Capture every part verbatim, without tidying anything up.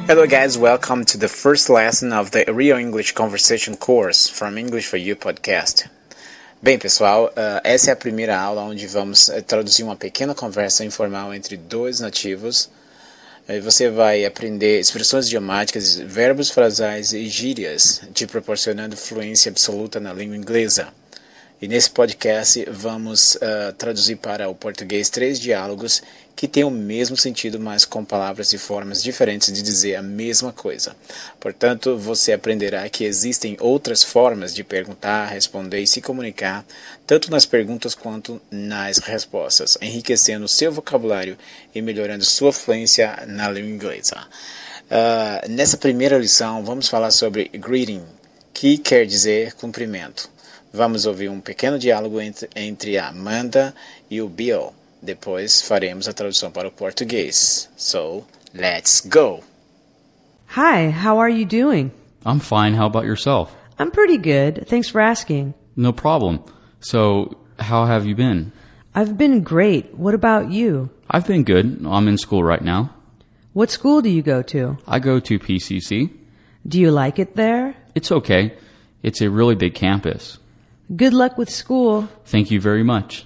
Hello guys, welcome to the first lesson of the Real English Conversation course from English for You podcast. Bem pessoal, uh, essa é a primeira aula onde vamos uh, traduzir uma pequena conversa informal entre dois nativos. Uh, você vai aprender expressões idiomáticas, verbos frasais e gírias, te proporcionando fluência absoluta na língua inglesa. E nesse podcast vamos uh, traduzir para o português três diálogos que têm o mesmo sentido, mas com palavras e formas diferentes de dizer a mesma coisa. Portanto, você aprenderá que existem outras formas de perguntar, responder e se comunicar, tanto nas perguntas quanto nas respostas, enriquecendo seu vocabulário e melhorando sua fluência na língua inglesa. Uh, nessa primeira lição, vamos falar sobre greeting, que quer dizer cumprimento. Vamos ouvir um pequeno diálogo entre, entre a Amanda e o Bill. Depois faremos a tradução para o português. So, let's go! Hi, how are you doing? I'm fine. How about yourself? I'm pretty good. Thanks for asking. No problem. So, how have you been? I've been great. What about you? I've been good. I'm in school right now. What school do you go to? I go to P C C. Do you like it there? It's okay. It's a really big campus. Good luck with school. Thank you very much.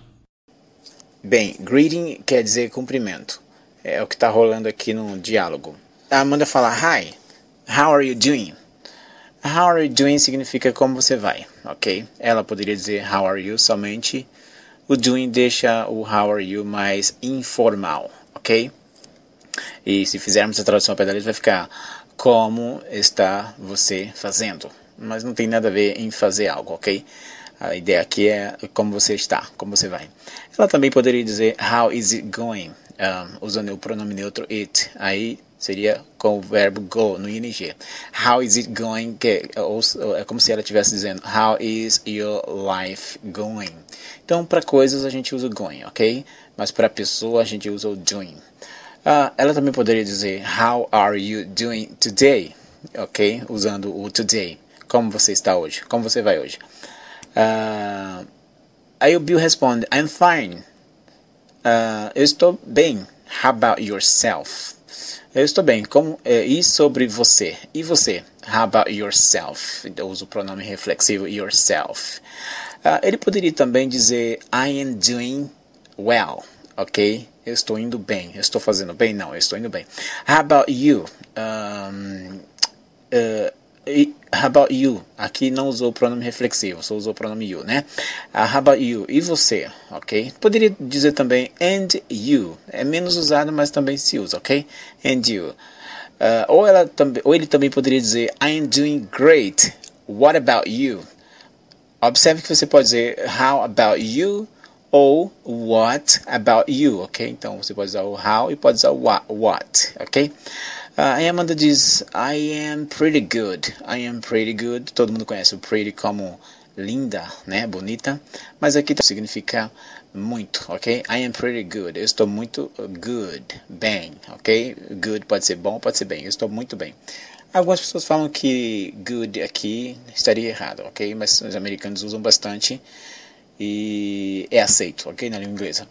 Bem, greeting quer dizer cumprimento. É o que está rolando aqui no diálogo. A Amanda fala, Hi, how are you doing? How are you doing significa como você vai, ok? Ela poderia dizer how are you somente. O doing deixa o how are you mais informal, ok? E se fizermos a tradução ao pé da letra vai ficar como está você fazendo. Mas não tem nada a ver em fazer algo, ok? A ideia aqui é como você está, como você vai. Ela também poderia dizer how is it going, um, usando o pronome neutro it. Aí seria com o verbo go, no ing. How is it going, que é, ou, é como se ela estivesse dizendo how is your life going. Então, para coisas a gente usa o going, ok? Mas para pessoa a gente usa o doing. Uh, ela também poderia dizer how are you doing today, ok? Usando o today. Como você está hoje? Como você vai hoje? Uh, aí o Bill responde, I'm fine. Uh, eu estou bem. How about yourself? Eu estou bem. Como, uh, e sobre você? E você? How about yourself? Eu uso o pronome reflexivo yourself. Uh, ele poderia também dizer I am doing well. Ok? Eu estou indo bem. Eu estou fazendo bem? Não, eu estou indo bem. How about you? Um, uh, E, how about you? Aqui não usou o pronome reflexivo, só usou o pronome you, né? Uh, how about you? E você? Ok? Poderia dizer também and you. É menos usado, mas também se usa, ok? And you. Uh, ou, ela, ou ele também poderia dizer I am doing great. What about you? Observe que você pode dizer how about you ou what about you, ok? Então você pode usar o how e pode usar o what, what, ok? Uh, a Amanda diz, I am pretty good. I am pretty good. Todo mundo conhece o pretty como linda, né? Bonita. Mas aqui significa muito, ok? I am pretty good. Eu estou muito good. Bem, ok? Good pode ser bom, pode ser bem. Eu estou muito bem. Algumas pessoas falam que good aqui estaria errado, ok? Mas os americanos usam bastante e é aceito, ok? Na língua inglesa.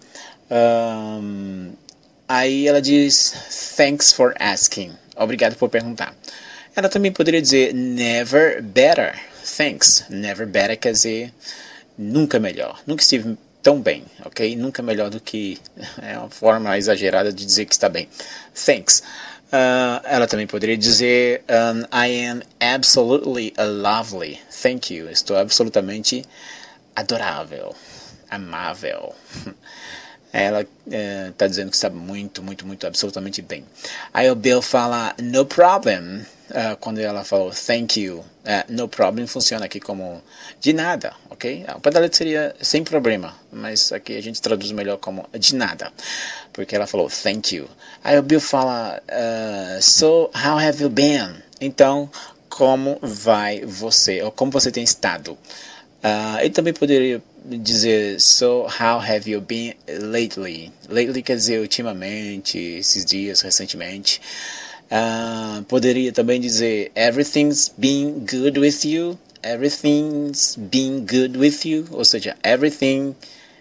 Um, Aí ela diz, thanks for asking. Obrigado por perguntar. Ela também poderia dizer, never better. Thanks. Never better quer dizer nunca melhor. Nunca estive tão bem, ok? Nunca melhor do que... É uma forma exagerada de dizer que está bem. Thanks. Uh, ela também poderia dizer, um, I am absolutely lovely. Thank you. Estou absolutamente adorável. Amável. Ela está uh, dizendo que está muito, muito, muito, absolutamente bem. Aí o Bill fala, no problem. Uh, quando ela falou, thank you. Uh, no problem funciona aqui como de nada, ok? O pé da letra seria sem problema, mas aqui a gente traduz melhor como de nada. Porque ela falou, thank you. Aí o Bill fala, uh, so how have you been? Então, como vai você? Ou como você tem estado? Uh, ele também poderia dizer, so how have you been lately? Lately quer dizer ultimamente, esses dias, recentemente. Uh, poderia também dizer, everything's been good with you? Everything's been good with you? Ou seja, everything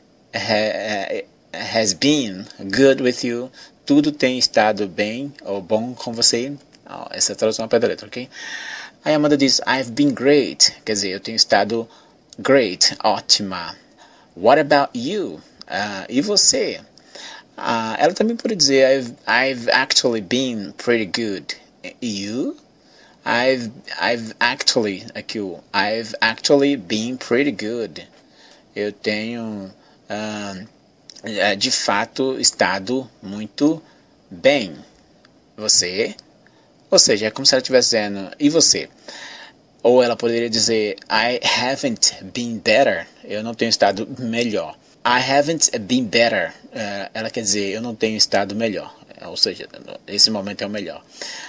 ha has been good with you. Tudo tem estado bem ou bom com você. Ó, essa é a tradução ao pé da letra, ok? Aí a Amanda diz, I've been great. Quer dizer, eu tenho estado great, ótima. What about you? Uh, e você? Uh, ela também pode dizer, I've, I've actually been pretty good. You? I've, I've actually, aqui o, I've actually been pretty good. Eu tenho, uh, de fato, estado muito bem. Você? Ou seja, é como se ela estivesse dizendo, e você? Ou ela poderia dizer, I haven't been better. Eu não tenho estado melhor. I haven't been better. Uh, ela quer dizer, eu não tenho estado melhor. Ou seja, esse momento é o melhor.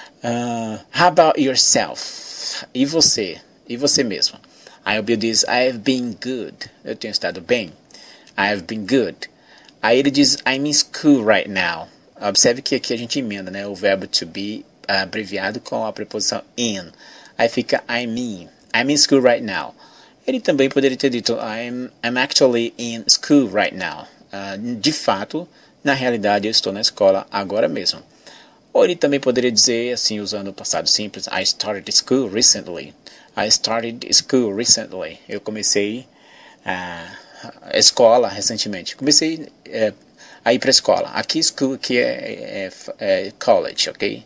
Uh, how about yourself? E você? E você mesmo? Aí o Bill diz, I've been good. Eu tenho estado bem. I've been good. Aí ele diz, I'm in school right now. Observe que aqui a gente emenda, né? O verbo to be abreviado com a preposição in. Aí fica I'm in. I'm in school right now. Ele também poderia ter dito I'm, I'm actually in school right now. Uh, de fato, na realidade, eu estou na escola agora mesmo. Ou ele também poderia dizer, assim, usando o passado simples, I started school recently. I started school recently. Eu comecei uh, a escola recentemente. Comecei uh, a ir para a escola. Aqui, school, aqui é, é, é college, ok?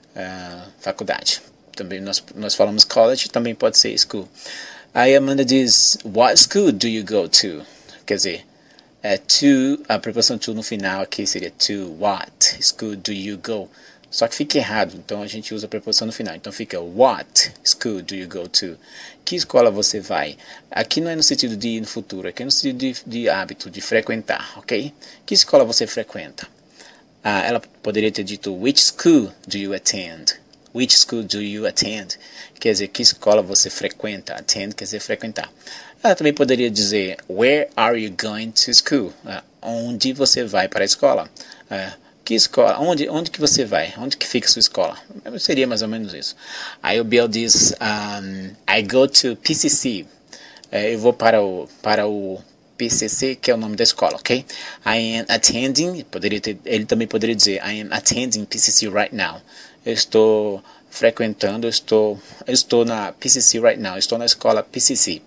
Uh, faculdade. Também nós, nós falamos college, também pode ser school. Aí a Amanda diz, what school do you go to? Quer dizer, é to, a preposição to no final aqui seria to what school do you go? Só que fica errado, então a gente usa a preposição no final. Então fica what school do you go to? Que escola você vai? Aqui não é no sentido de ir no futuro, aqui é no sentido de, de hábito, de frequentar, ok? Que escola você frequenta? Ah, ela poderia ter dito, which school do you attend? Which school do you attend? Quer dizer, que escola você frequenta? Attend quer dizer frequentar. Ela também poderia dizer, where are you going to school? Ah, onde você vai para a escola? Ah, que escola? Onde, onde que você vai? Onde que fica a sua escola? Seria mais ou menos isso. Aí o Bill diz, um, I go to P C C. É, eu vou para o, para o P C C, que é o nome da escola, ok? I am attending, poderia ter, ele também poderia dizer, I am attending P C C right now. Eu estou frequentando, eu estou, eu estou na P C C right now, eu estou na escola P C C.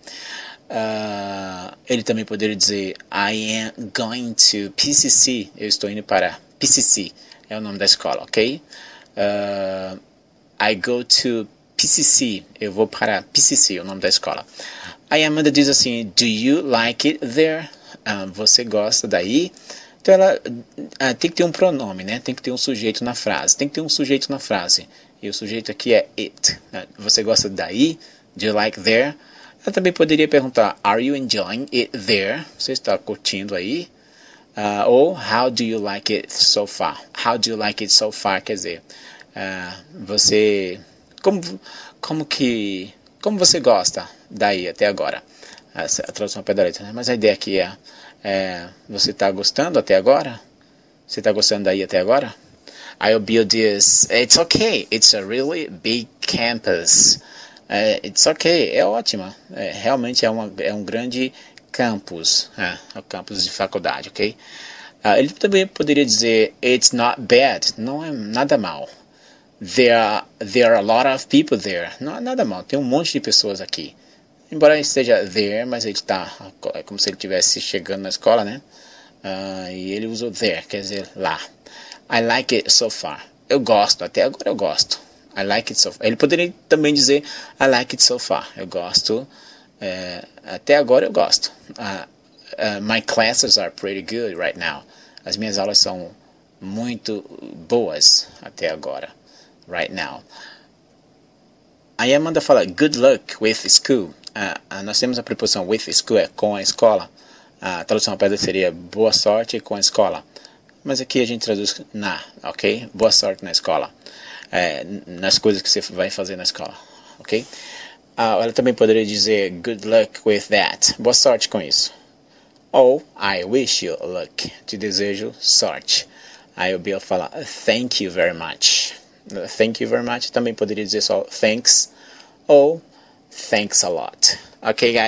Uh, ele também poderia dizer, I am going to P C C, eu estou indo para P C C, é o nome da escola, ok? Uh, I go to P C C, eu vou para P C C, é o nome da escola. Aí a Amanda diz assim, do you like it there? Uh, você gosta daí? Então ela uh, tem que ter um pronome, né? Tem que ter um sujeito na frase. Tem que ter um sujeito na frase. E o sujeito aqui é it. Uh, você gosta daí? Do you like there? Ela também poderia perguntar, are you enjoying it there? Você está curtindo aí? Uh, ou how do you like it so far? How do you like it so far? Quer dizer, uh, você... Como, como que... Como você gosta daí até agora? Essa é a tradução pé da letra, né? Mas a ideia aqui é, é você está gostando até agora? Você está gostando daí até agora? Aí o Bill diz, it's okay, it's a really big campus. É, it's okay, é ótima. É, realmente é, uma, é um grande campus, é, é um campus de faculdade, ok? Uh, ele também poderia dizer, it's not bad, não é nada mal. There are, there are a lot of people there. Não é nada mal, tem um monte de pessoas aqui. Embora ele esteja there, mas ele está, é como se ele estivesse chegando na escola, né? Uh, e ele usou there, quer dizer lá. I like it so far. Eu gosto, até agora eu gosto. I like it so far. Ele poderia também dizer I like it so far. Eu gosto, é, até agora eu gosto. Uh, uh, my classes are pretty good right now. As minhas aulas são muito boas até agora. Right now. Aí a Amanda fala, good luck with school. Uh, uh, nós temos a preposição with school, é com a escola. A tradução ao pé seria boa sorte com a escola. Mas aqui a gente traduz na, ok? Boa sorte na escola. É, nas coisas que você vai fazer na escola, ok? Uh, ela também poderia dizer, good luck with that. Boa sorte com isso. Ou, I wish you luck. Te desejo sorte. Aí o Bill fala, thank you very much. Thank you very much. Também poderia dizer só thanks ou thanks a lot. Ok, guys?